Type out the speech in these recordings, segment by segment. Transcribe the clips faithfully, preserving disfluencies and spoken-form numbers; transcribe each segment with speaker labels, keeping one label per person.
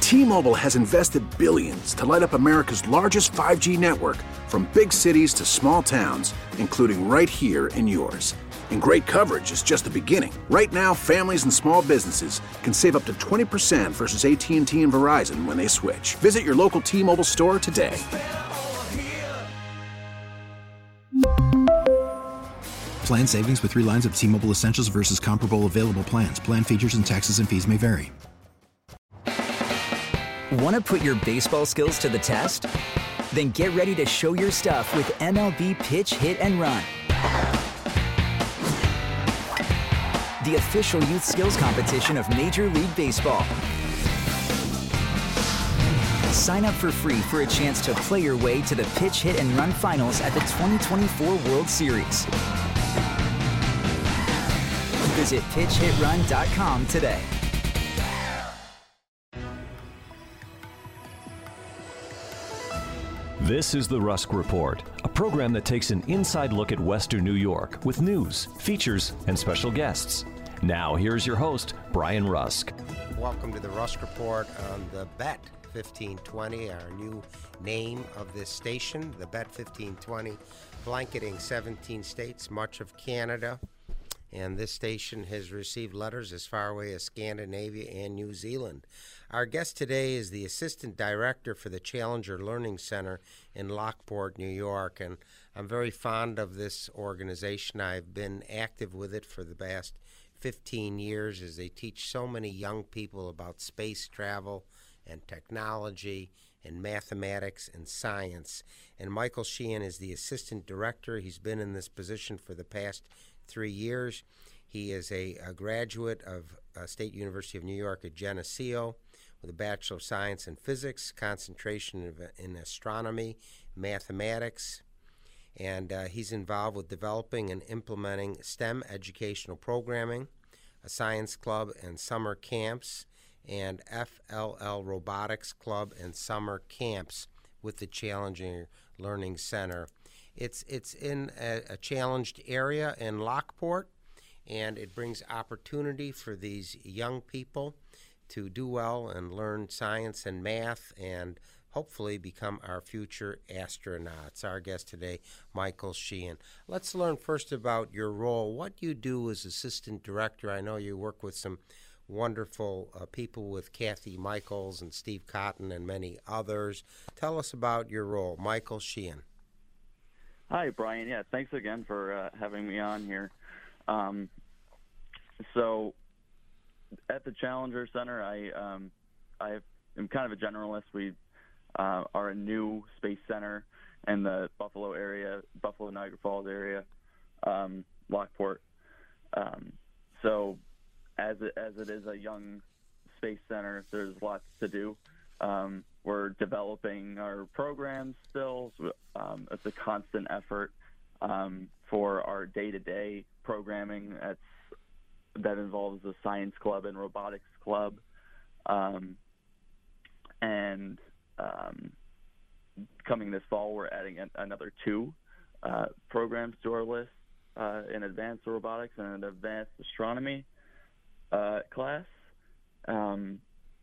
Speaker 1: T-Mobile has invested billions to light up America's largest five G network, from big cities to small towns, including right here in yours. And great coverage is just the beginning. Right now, families and small businesses can save up to twenty percent versus A T and T and Verizon when they switch. Visit your local T-Mobile store today.
Speaker 2: Plan savings with three lines of T-Mobile Essentials versus comparable available plans. Plan features and taxes and fees may vary.
Speaker 3: Want to put your baseball skills to the test? Then get ready to show your stuff with M L B Pitch, Hit, and Run, the official youth skills competition of Major League Baseball. Sign up for free for a chance to play your way to the Pitch, Hit, and Run finals at the twenty twenty-four World Series. Visit pitch hit run dot com today.
Speaker 4: This is the Rusk Report, a program that takes an inside look at Western New York with news, features, and special guests. Now, here's your host, Brian Rusk.
Speaker 5: Welcome to the Rusk Report on the Bet fifteen twenty, our new name of this station, the Bet fifteen twenty, blanketing seventeen states, much of Canada. And this station has received letters as far away as Scandinavia and New Zealand. Our guest today is the Assistant Director for the Challenger Learning Center in Lockport, New York. And I'm very fond of this organization. I've been active with it for the past fifteen years as they teach so many young people about space travel and technology and mathematics and science. And Michael Sheehan is the Assistant Director. He's been in this position for the past three years. He is a, a graduate of uh, State University of New York at Geneseo with a Bachelor of Science in Physics, concentration in, in astronomy, mathematics, and uh, he's involved with developing and implementing STEM educational programming, a science club and summer camps, and F L L Robotics Club and summer camps with the Challenger Learning Center. It's it's in a, a challenged area in Lockport, and it brings opportunity for these young people to do well and learn science and math and hopefully become our future astronauts. Our guest today, Michael Sheehan. Let's learn first about your role, what you do as Assistant Director. I know you work with some wonderful uh, people with Kathy Michaels and Steve Cotton and many others. Tell us about your role, Michael Sheehan.
Speaker 6: Hi, Brian. Yeah, thanks again for uh, having me on here. Um, so, at the Challenger Center, I um, I am kind of a generalist. We uh, are a new space center in the Buffalo area, Buffalo Niagara Falls area, um, Lockport. Um, so, as it, as it is a young space center, there's lots to do. Um, we're developing our programs still. Um, it's a constant effort um, for our day-to-day programming. That's, that involves the science club and robotics club. Um, and um, coming this fall, we're adding an, another two uh, programs to our list, uh, an advanced robotics and an advanced astronomy uh, class. Um,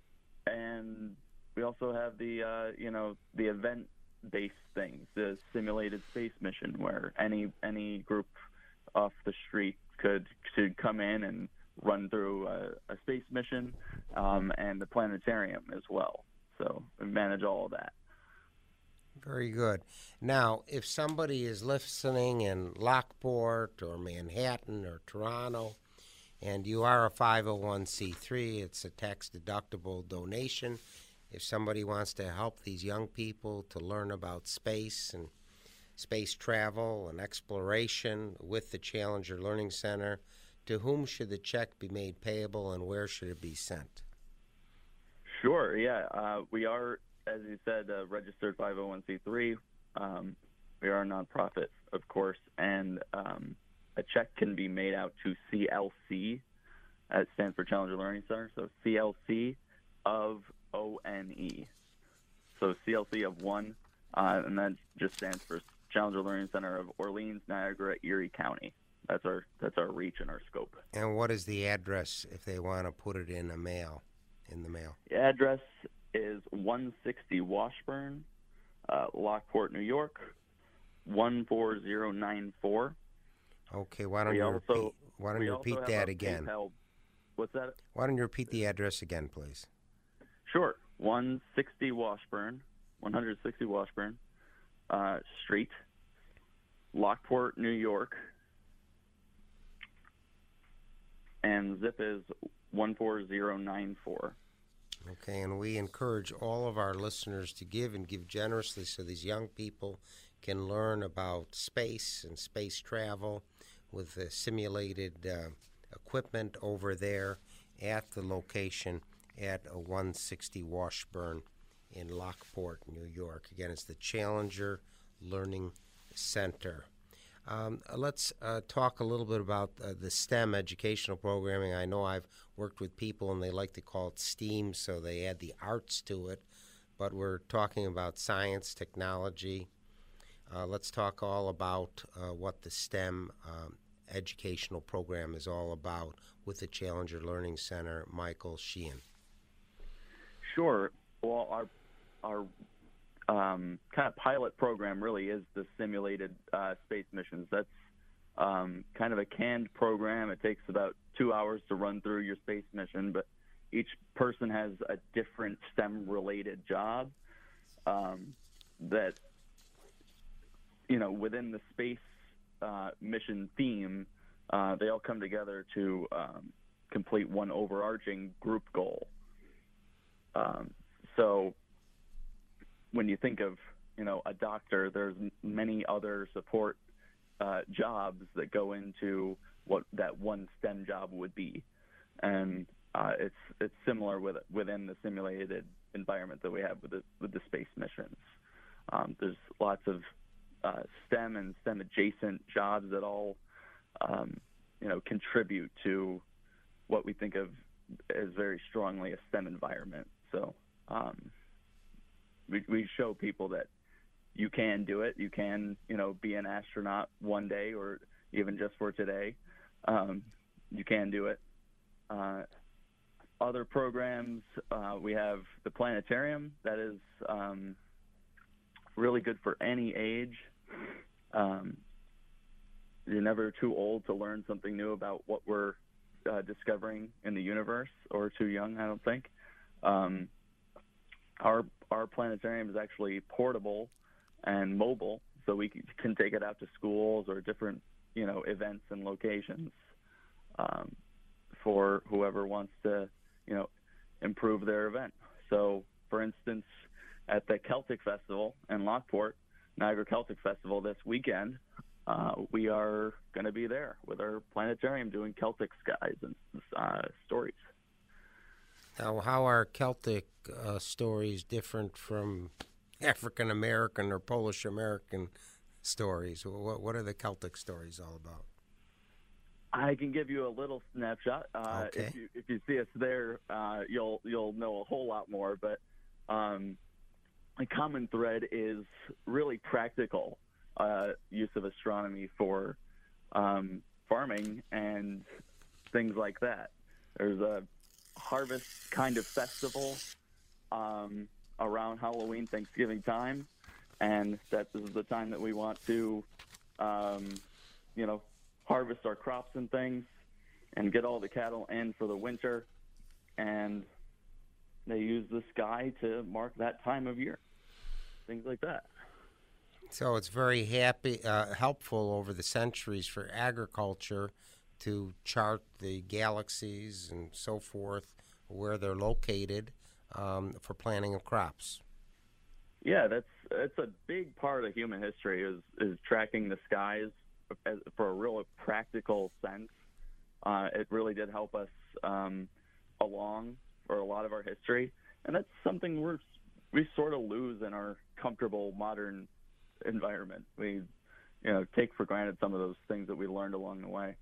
Speaker 6: and we also have the, uh, you know, the event-based things, the simulated space mission, where any any group off the street could could come in and run through a, a space mission, um, and the planetarium as well. So we manage all of that.
Speaker 5: Very good. Now, if somebody is listening in Lockport or Manhattan or Toronto, and you are a five oh one c three, it's a tax-deductible donation. If somebody wants to help these young people to learn about space and space travel and exploration with the Challenger Learning Center, to whom should the check be made payable and where should it be sent?
Speaker 6: Sure, yeah. Uh, we are, as you said, a registered five oh one c three. Um, we are a nonprofit, of course, and um, a check can be made out to C L C. That stands for Challenger Learning Center, so C L C of O N E. So C L C of one, uh, and that just stands for Challenger Learning Center of Orleans, Niagara, Erie County. That's our that's our reach and our scope.
Speaker 5: And what is the address if they want to put it in a mail, in the mail?
Speaker 6: The address is one sixty Washburn, uh, Lockport, New York, one four zero nine four.
Speaker 5: Okay, why don't
Speaker 6: We
Speaker 5: you
Speaker 6: also-
Speaker 5: repeat, why don't
Speaker 6: we
Speaker 5: you
Speaker 6: also
Speaker 5: repeat
Speaker 6: have
Speaker 5: that
Speaker 6: a
Speaker 5: again?
Speaker 6: PayPal. What's that?
Speaker 5: Why don't you repeat the address again, please?
Speaker 6: Sure. one sixty Washburn, one sixty Washburn uh, Street, Lockport, New York, and zip is one four zero nine four.
Speaker 5: Okay, and we encourage all of our listeners to give and give generously so these young people can learn about space and space travel with the simulated uh, equipment over there at the location at uh, one sixty Washburn in Lockport, New York. Again, it's the Challenger Learning Center. Um, let's uh, talk a little bit about uh, the STEM educational programming. I know I've worked with people and they like to call it STEAM, so they add the arts to it, but we're talking about science, technology. Uh, let's talk all about uh, what the STEM um, educational program is all about with the Challenger Learning Center. Michael Sheehan.
Speaker 6: Sure. Well, our our um, kind of pilot program really is the simulated uh, space missions. That's um, kind of a canned program. It takes about two hours to run through your space mission, but each person has a different STEM-related job um, that, you know, within the space uh, mission theme, uh, they all come together to um, complete one overarching group goal. Um, so when you think of, you know, a doctor, there's many other support uh, jobs that go into what that one STEM job would be. And uh, it's it's similar with within the simulated environment that we have with the, with the space missions. Um, there's lots of uh, STEM and STEM adjacent jobs that all, um, you know, contribute to what we think of as very strongly a STEM environment. So um, we, we show people that you can do it. You can, you know, be an astronaut one day or even just for today. Um, you can do it. Uh, other programs, uh, we have the planetarium that is um, really good for any age. Um, you're never too old to learn something new about what we're uh, discovering in the universe, or too young, I don't think. Um, our our planetarium is actually portable and mobile, so we can take it out to schools or different, you know, events and locations um, for whoever wants to, you know, improve their event. So, for instance, at the Celtic Festival in Lockport, Niagara Celtic Festival this weekend, uh, we are going to be there with our planetarium doing Celtic skies and uh, stories.
Speaker 5: Now, how are Celtic uh, stories different from African American or Polish American stories? What what are the Celtic stories all about?
Speaker 6: I can give you a little snapshot. Uh,
Speaker 5: Okay.
Speaker 6: If you if you see us there, uh, you'll you'll know a whole lot more. But um, a common thread is really practical uh, use of astronomy for um, farming and things like that. There's a harvest kind of festival um, around Halloween, Thanksgiving time, and that is the time that we want to, um, you know, harvest our crops and things and get all the cattle in for the winter. And they use the sky to mark that time of year, things like that.
Speaker 5: So it's very happy, uh, helpful over the centuries for agriculture to chart the galaxies and so forth, where they're located um, for planting of crops.
Speaker 6: Yeah, that's that's a big part of human history is is tracking the skies as, for a real practical sense. Uh, it really did help us um, along for a lot of our history, and that's something we're we sort of lose in our comfortable modern environment. We, you know, take for granted some of those things that we learned along the way.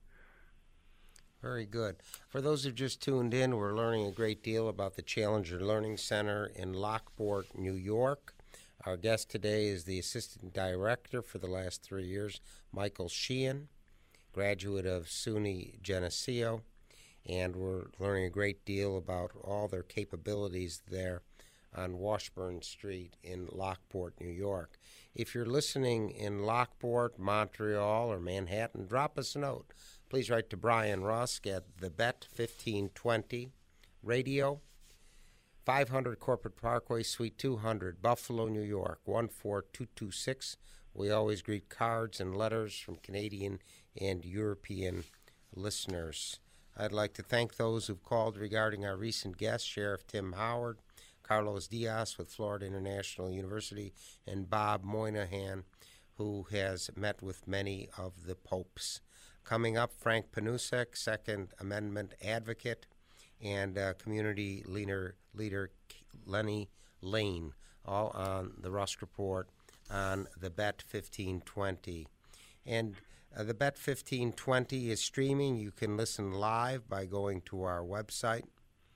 Speaker 5: Very good. For those who just tuned in, we're learning a great deal about the Challenger Learning Center in Lockport, New York. Our guest today is the Assistant Director for the last three years, Michael Sheehan, graduate of SUNY Geneseo, and we're learning a great deal about all their capabilities there on Washburn Street in Lockport, New York. If you're listening in Lockport, Montreal, or Manhattan, drop us a note. Please write to Brian Rusk at the Bet fifteen twenty Radio, five hundred Corporate Parkway, Suite two hundred, Buffalo, New York, one four two two six. We always greet cards and letters from Canadian and European listeners. I'd like to thank those who've called regarding our recent guests, Sheriff Tim Howard, Carlos Diaz with Florida International University, and Bob Moynihan, who has met with many of the popes. Coming up, Frank Panusek, Second Amendment advocate, and uh, community leader, leader Lenny Lane, all on the Rusk Report on the Bet fifteen twenty. And uh, the Bet fifteen twenty is streaming. You can listen live by going to our website.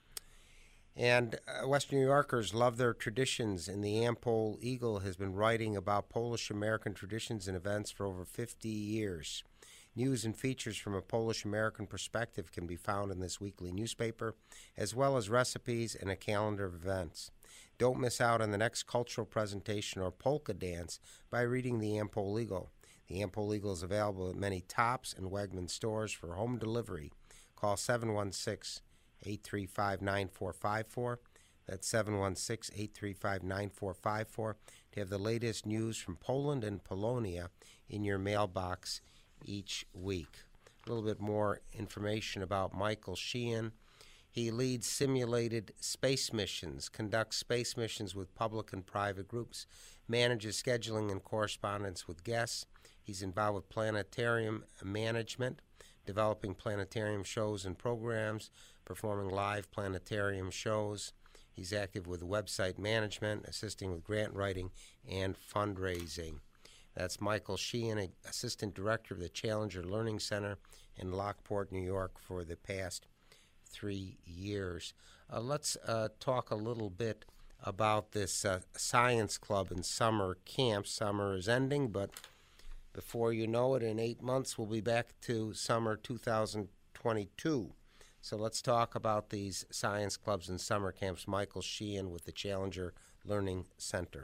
Speaker 5: And uh, Western New Yorkers love their traditions, and the Am-Pol Eagle has been writing about Polish-American traditions and events for over fifty years. News and features from a Polish-American perspective can be found in this weekly newspaper, as well as recipes and a calendar of events. Don't miss out on the next cultural presentation or polka dance by reading the Am-Pol Eagle. The Am-Pol Eagle is available at many Tops and Wegmans stores for home delivery. Call seven one six, eight three five, nine four five four. That's seven one six, eight three five, nine four five four to have the latest news from Poland and Polonia in your mailbox each week. A little bit more information about Michael Sheehan. He leads simulated space missions, conducts space missions with public and private groups, manages scheduling and correspondence with guests. He's involved with planetarium management, developing planetarium shows and programs, performing live planetarium shows. He's active with website management, assisting with grant writing and fundraising. That's Michael Sheehan, Assistant Director of the Challenger Learning Center in Lockport, New York, for the past three years. Uh, let's uh, talk a little bit about this uh, science club and summer camp. Summer is ending, but before you know it, in eight months, we'll be back to summer two thousand twenty-two. So let's talk about these science clubs and summer camps. Michael Sheehan with the Challenger Learning Center.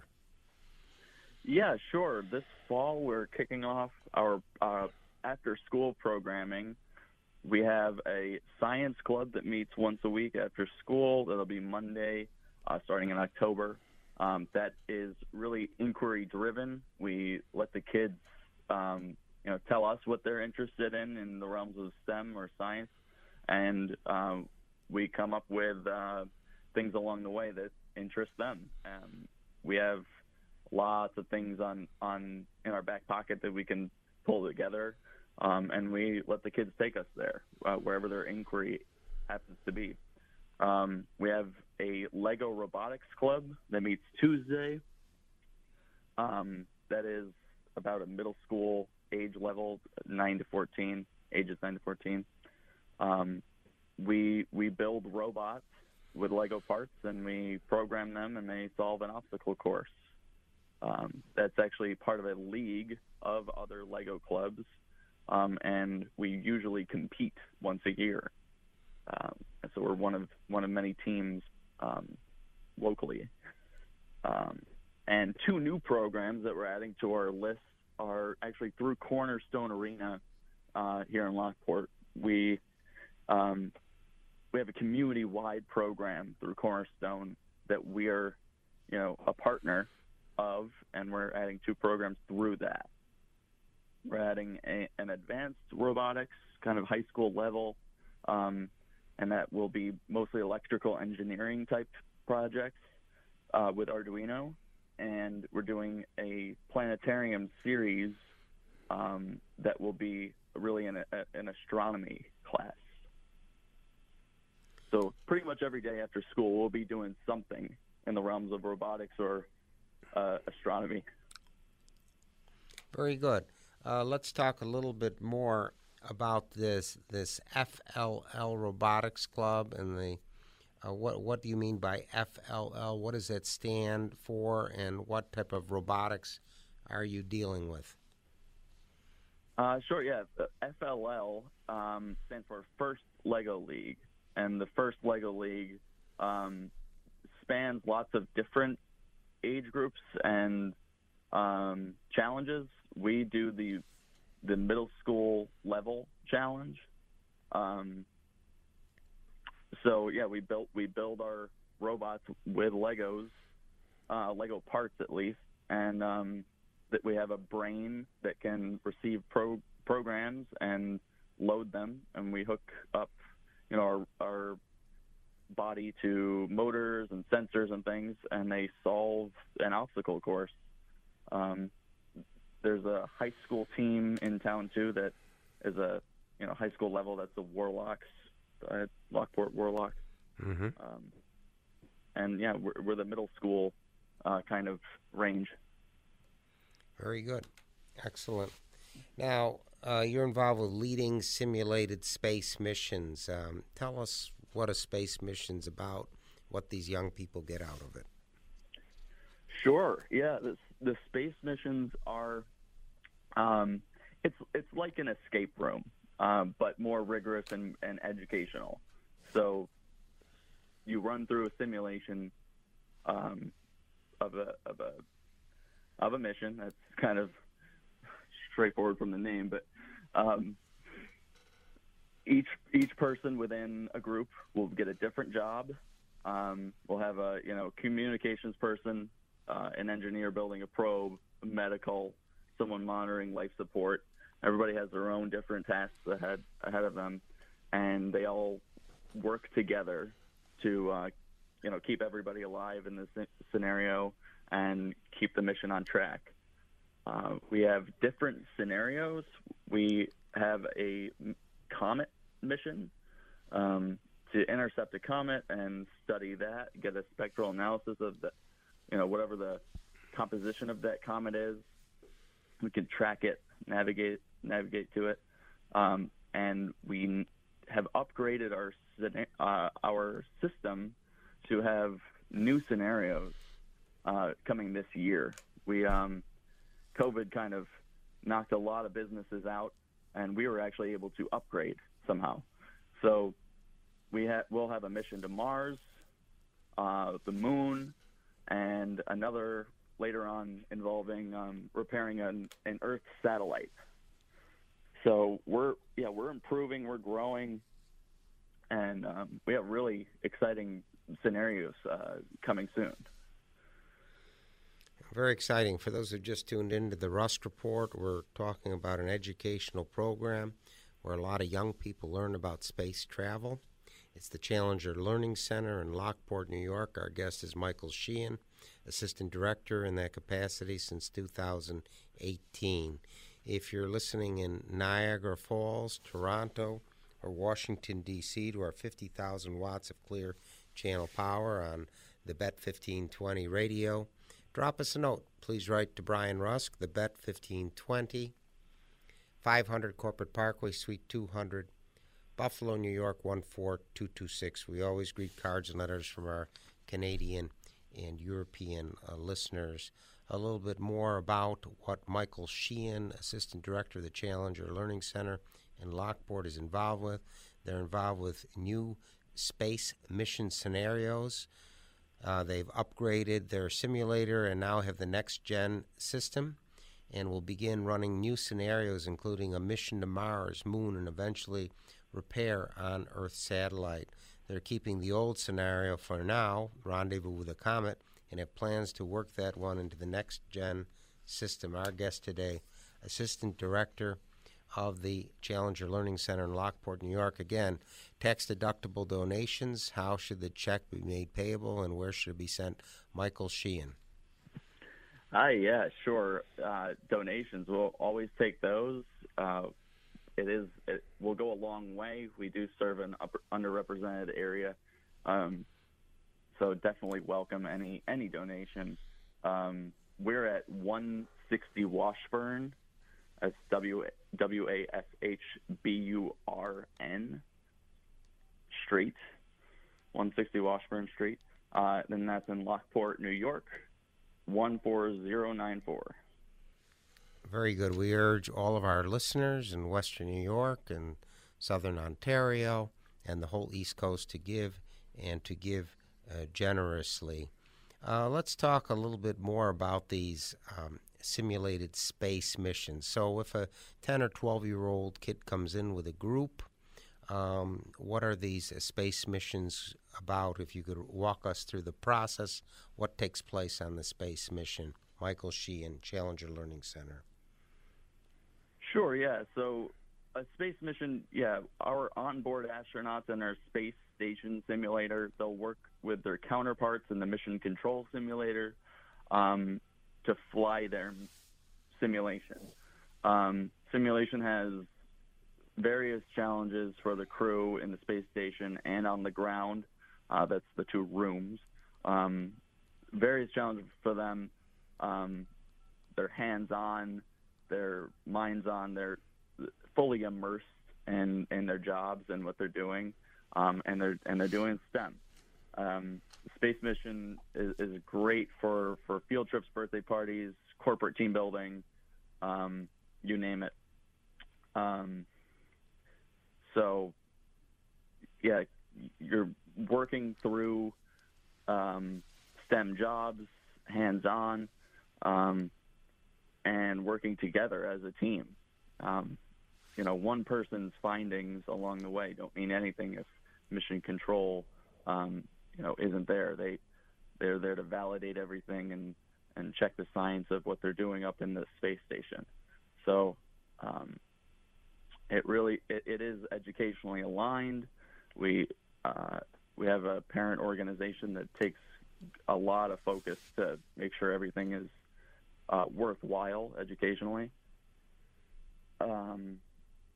Speaker 6: Yeah, sure. This fall, we're kicking off our uh, after-school programming. We have a science club that meets once a week after school. That'll be Monday, uh, starting in October. Um, that is really inquiry-driven. We let the kids, um, you know, tell us what they're interested in in the realms of STEM or science, and um, we come up with uh, things along the way that interest them. Um, we have lots of things on, on in our back pocket that we can pull together, um, and we let the kids take us there, uh, wherever their inquiry happens to be. Um, we have a Lego Robotics Club that meets Tuesday. Um, that is about a middle school age level, nine to fourteen, ages nine to fourteen. Um, we we build robots with Lego parts, and we program them, and they solve an obstacle course. Um, that's actually part of a league of other Lego clubs, um, and we usually compete once a year. Um, and so we're one of one of many teams um, locally. Um, and two new programs that we're adding to our list are actually through Cornerstone Arena uh, here in Lockport. We um, we have a community-wide program through Cornerstone that we are, you know, a partner of, and we're adding two programs through that. We're adding a, an advanced robotics, kind of high school level, um, and that will be mostly electrical engineering type projects uh, with Arduino. And we're doing a planetarium series um, that will be really an, a, an astronomy class. So pretty much every day after school, we'll be doing something in the realms of robotics or uh, astronomy.
Speaker 5: Very good. Uh, let's talk a little bit more about this this F L L Robotics Club and the uh, what what do you mean by F L L? What does that stand for, and what type of robotics are you dealing with?
Speaker 6: Uh, sure, yeah. The F L L um, stands for First Lego League, and the First Lego League um, spans lots of different age groups and um, challenges. We do the the middle school level challenge. Um, so yeah, we built we build our robots with Legos, uh, Lego parts at least, and um, that we have a brain that can receive pro- programs and load them, and we hook up, you know, our, our body to motors and sensors and things, and they solve an obstacle course. Um, there's a high school team in town too that is a, you know, high school level. That's the Warlocks, uh, Lockport Warlocks.
Speaker 5: Mm-hmm.
Speaker 6: Um, and yeah, we're, we're the middle school uh, kind of range.
Speaker 5: Very good. Excellent. Now, uh, you're involved with leading simulated space missions. Um, tell us what a space mission's about, what these young people get out of it.
Speaker 6: Sure. Yeah, the, the space missions are, um, it's it's like an escape room, um, but more rigorous and, and educational. So you run through a simulation um, of a of a of a mission. That's kind of straightforward from the name, but um, each each person within a group will get a different job. Um, we'll have a you know communications person, uh, an engineer building a probe, a medical, someone monitoring life support. Everybody has their own different tasks ahead ahead of them, and they all work together to uh, you know keep everybody alive in this scenario and keep the mission on track. Uh, we have different scenarios. We have a comet mission um, to intercept a comet and study that, get a spectral analysis of the, you know, whatever the composition of that comet is. We can track it, navigate, navigate to it, um, and we have upgraded our uh, our system to have new scenarios uh, coming this year. We um, COVID kind of knocked a lot of businesses out, and we were actually able to upgrade somehow. So we ha- we'll have a mission to Mars, uh, the moon, and another later on involving um, repairing an, an Earth satellite. So we're yeah we're improving, we're growing, and um, we have really exciting scenarios uh, coming soon.
Speaker 5: Very exciting. For those who just tuned into the Rusk Report, we're talking about an educational program where a lot of young people learn about space travel. It's the Challenger Learning Center in Lockport, New York. Our guest is Michael Sheehan, Assistant Director in that capacity since two thousand eighteen. If you're listening in Niagara Falls, Toronto, or Washington, D C to our fifty thousand watts of clear channel power on the B E T fifteen twenty radio, drop us a note. Please write to Brian Rusk, the B E T fifteen twenty, five hundred Corporate Parkway, Suite two hundred, Buffalo, New York, one four two two six. We always greet cards and letters from our Canadian and European uh, listeners. A little bit more about what Michael Sheehan, Assistant Director of the Challenger Learning Center in Lockport, is involved with. They're involved with new space mission scenarios. Uh, they've upgraded their simulator and now have the next-gen system, and will begin running new scenarios, including a mission to Mars, Moon, and eventually repair on Earth satellite. They're keeping the old scenario for now, Rendezvous with a Comet, and have plans to work that one into the next-gen system. Our guest today, Assistant Director of the Challenger Learning Center in Lockport, New York. Again, tax-deductible donations. How should the check be made payable, and where should it be sent? Michael Sheehan.
Speaker 6: Hi, yeah, sure. Uh, donations, we'll always take those. Uh, it is, it will go a long way. We do serve an upper, underrepresented area, um, so definitely welcome any any donation. Um, we're at one sixty Washburn. That's W W A S H B U R N Street, one sixty Washburn Street. Uh, then that's in Lockport, New York, one four zero nine four.
Speaker 5: Very good. We urge all of our listeners in Western New York and Southern Ontario and the whole East Coast to give, and to give uh, generously. Uh, let's talk a little bit more about these um, simulated space missions. So if a ten or twelve-year-old kid comes in with a group, um, what are these uh, space missions about? If you could walk us through the process, what takes place on the space mission? Michael Sheehan, Challenger Learning Center.
Speaker 6: Sure, yeah. So a space mission, yeah, our onboard astronauts in our space station simulator, they'll work with their counterparts in the mission control simulator um, to fly their simulation. Um, simulation has various challenges for the crew in the space station and on the ground. Uh, that's the two rooms. Um, various challenges for them. Um, they're hands-on, their minds-on, they're fully immersed in, in their jobs and what they're doing, um, and they're and they're doing STEM. Um, the space mission is, is great for, for field trips, birthday parties, corporate team building, um, you name it. Um, so, yeah, you're working through um, STEM jobs, hands-on, um, and working together as a team. Um, you know, one person's findings along the way don't mean anything if mission control, um, you know, isn't there. They, they're there to validate everything and, and check the science of what they're doing up in the space station. So um, it really, it, it is educationally aligned. We, uh, we have a parent organization that takes a lot of focus to make sure everything is uh, worthwhile educationally. Um,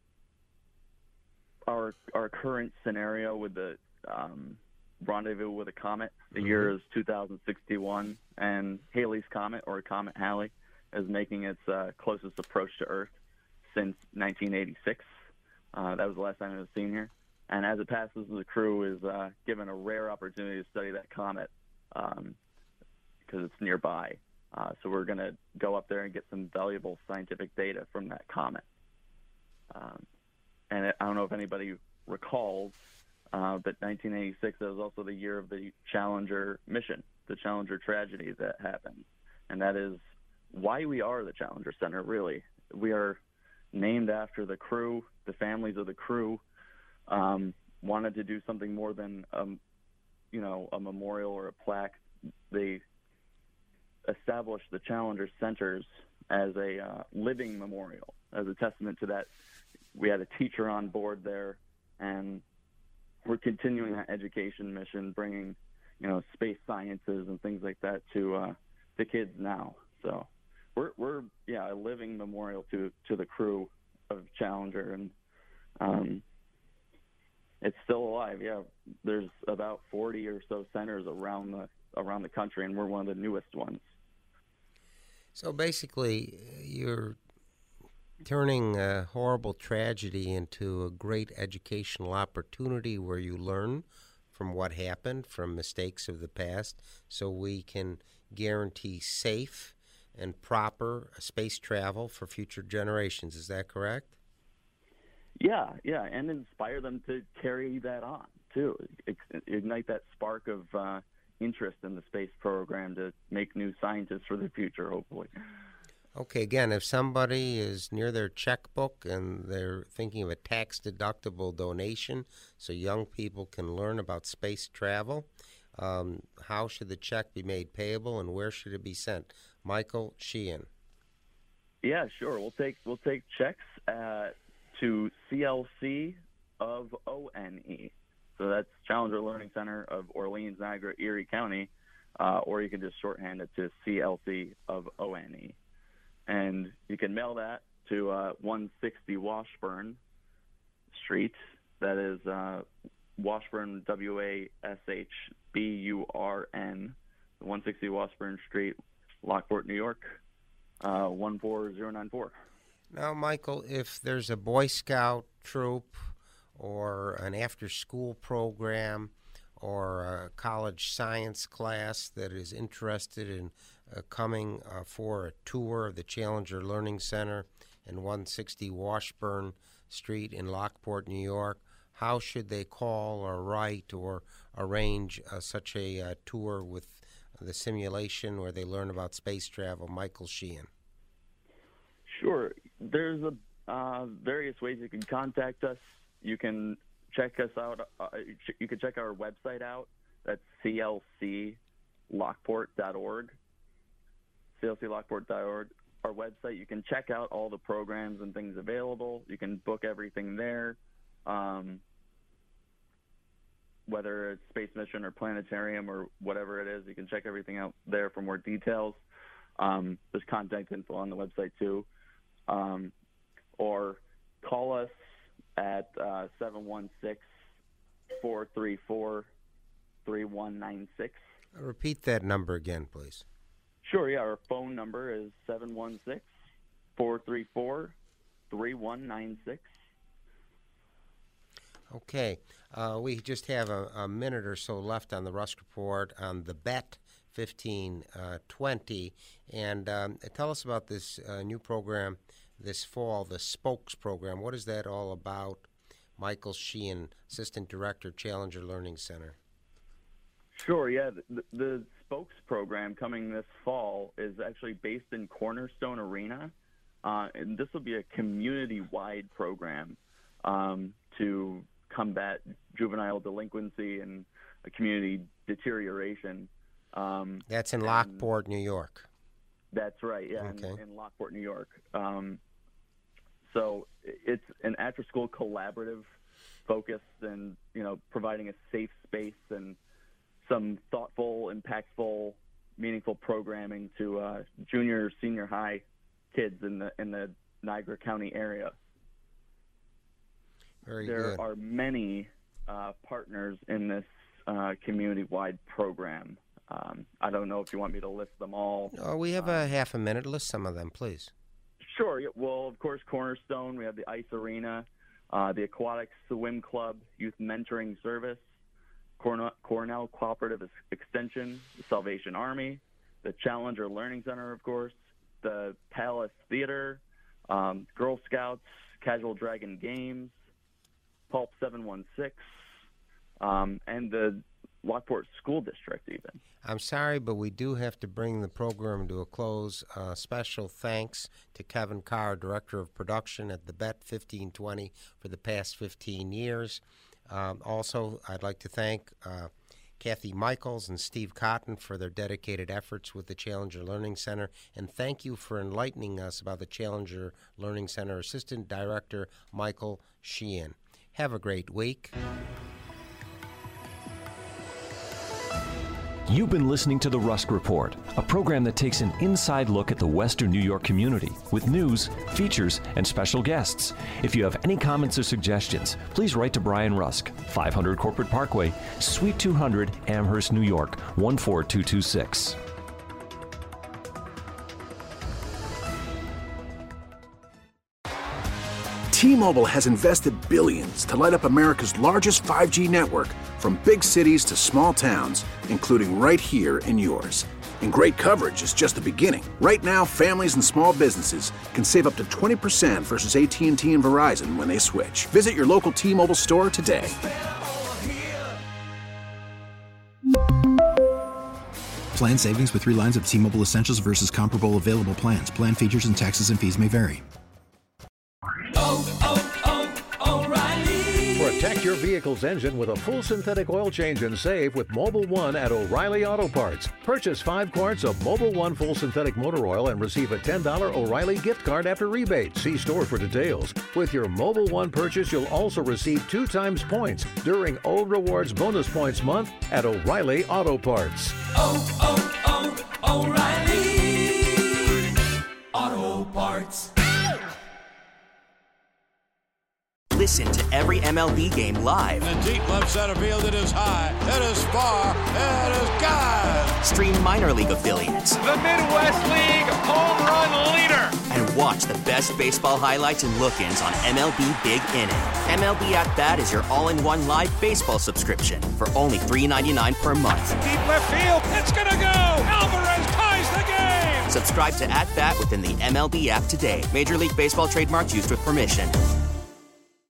Speaker 6: our our current scenario with the um, rendezvous with a comet, the mm-hmm. year is two thousand sixty-one, and Halley's Comet, or Comet Halley, is making its uh, closest approach to Earth since nineteen eighty-six. Uh, that was the last time it was seen here. And as it passes, the crew is uh, given a rare opportunity to study that comet because um, it's nearby. Uh, so we're going to go up there and get some valuable scientific data from that comet. Um, and it, I don't know if anybody recalls, uh, but nineteen eighty-six was also the year of the Challenger mission, the Challenger tragedy that happened. And that is why we are the Challenger Center, really. We are named after the crew, the families of the crew, um, wanted to do something more than, um, you know, a memorial or a plaque. They established the Challenger Centers as a uh, living memorial, as a testament to that. We had a teacher on board there, and we're continuing that education mission, bringing, you know, space sciences and things like that to uh, the kids now. So we're, we're yeah, a living memorial to, to the crew of Challenger, and um, it's still alive. Yeah, there's about forty or so centers around the around the country, and we're one of the newest ones.
Speaker 5: So basically, you're turning a horrible tragedy into a great educational opportunity where you learn from what happened, from mistakes of the past, so we can guarantee safe and proper space travel for future generations. Is that correct?
Speaker 6: Yeah, yeah, and inspire them to carry that on, too. Ignite that spark of uh, interest in the space program to make new scientists for the future, hopefully.
Speaker 5: Okay, again, if somebody is near their checkbook and they're thinking of a tax-deductible donation so young people can learn about space travel, um, how should the check be made payable and where should it be sent? Michael Sheehan.
Speaker 6: Yeah, sure. We'll take we'll take checks uh, to C L C of O N E. So that's Challenger Learning Center of Orleans, Niagara, Erie County, uh, or you can just shorthand it to C L C of O N E. And you can mail that to uh, one sixty Washburn Street. That is uh, Washburn, W A S H B U R N, one sixty Washburn Street, Lockport, New York, uh, one four zero nine four.
Speaker 5: Now, Michael, if there's a Boy Scout troop or an after-school program or a college science class that is interested in uh, coming uh, for a tour of the Challenger Learning Center in one sixty Washburn Street in Lockport, New York, how should they call or write or arrange uh, such a uh, tour with the simulation where they learn about space travel? Michael Sheehan.
Speaker 6: Sure. There's a, uh, various ways you can contact us. You can check us out. Uh, you can check our website out. That's c l c lockport dot org. c l c lockport dot org. Our website, you can check out all the programs and things available. You can book everything there. Um, whether it's space mission or planetarium or whatever it is, you can check everything out there for more details. Um, there's contact info on the website too. Um, or call us at uh, seven one six, four three four, three one nine six.
Speaker 5: Repeat that number again, please.
Speaker 6: Sure, yeah. Our phone number is seven one six, four three four, three one nine six.
Speaker 5: Okay. Uh, we just have a, a minute or so left on the Rusk Report on the B E T fifteen twenty. And um, tell us about this uh, new program this fall, the Spokes program. What is that all about? Michael Sheehan, Assistant Director, Challenger Learning Center.
Speaker 6: Sure, yeah. The, the Spokes program coming this fall is actually based in Cornerstone Arena. Uh, and this will be a community-wide program um, to combat juvenile delinquency and community deterioration. Um,
Speaker 5: that's in Lockport, New York.
Speaker 6: That's right, yeah,
Speaker 5: okay.
Speaker 6: in, in Lockport, New York. Um, so it's an after-school collaborative focused and, you know, providing a safe space and some thoughtful, impactful, meaningful programming to uh, junior, senior high kids in the in the Niagara County area.
Speaker 5: Very
Speaker 6: there
Speaker 5: good.
Speaker 6: are many uh, partners in this uh, community-wide program. Um, I don't know if you want me to list them all.
Speaker 5: Oh, we have a half a minute. List some of them, please.
Speaker 6: Sure. Well, of course, Cornerstone. We have the Ice Arena, uh, the Aquatic Swim Club, Youth Mentoring Service, Cornell, Cornell Cooperative Extension, the Salvation Army, the Challenger Learning Center, of course, the Palace Theater, um, Girl Scouts, Casual Dragon Games, Pulp seven one six, um, and the Lockport School District even.
Speaker 5: I'm sorry, but we do have to bring the program to a close. Uh, special thanks to Kevin Carr, Director of Production at the B E T fifteen twenty for the past fifteen years. Um, also, I'd like to thank uh, Kathy Michaels and Steve Cotton for their dedicated efforts with the Challenger Learning Center. And thank you for enlightening us about the Challenger Learning Center Assistant Director, Michael Sheehan. Have a great week.
Speaker 4: You've been listening to The Rusk Report, a program that takes an inside look at the Western New York community with news, features, and special guests. If you have any comments or suggestions, please write to Brian Rusk, five hundred Corporate Parkway, Suite two hundred, Amherst, New York, one four two two six.
Speaker 1: T-Mobile has invested billions to light up America's largest five G network, from big cities to small towns, including right here in yours. And great coverage is just the beginning. Right now, families and small businesses can save up to twenty percent versus A T and T and Verizon when they switch. Visit your local T-Mobile store today.
Speaker 2: Plan savings with three lines of T-Mobile Essentials versus comparable available plans. Plan features and taxes and fees may vary.
Speaker 7: Protect your vehicle's engine with a full synthetic oil change and save with Mobil one at O'Reilly Auto Parts. Purchase five quarts of Mobil one full synthetic motor oil and receive a ten dollars O'Reilly gift card after rebate. See store for details. With your Mobil one purchase, you'll also receive two times points during O Rewards Bonus Points Month at O'Reilly Auto Parts.
Speaker 8: Oh, oh, oh, O'Reilly Auto Parts.
Speaker 9: Listen to every M L B game live.
Speaker 10: In the deep left center field, it is high, it is far, it is gone.
Speaker 9: Stream minor league affiliates.
Speaker 11: The Midwest League home run leader.
Speaker 9: And watch the best baseball highlights and look-ins on M L B Big Inning. M L B At Bat is your all-in-one live baseball subscription for only three dollars and ninety-nine cents per month.
Speaker 11: Deep left field, it's gonna go. Alvarez ties the game.
Speaker 9: Subscribe to At Bat within the M L B app today. Major League Baseball trademarks used with permission.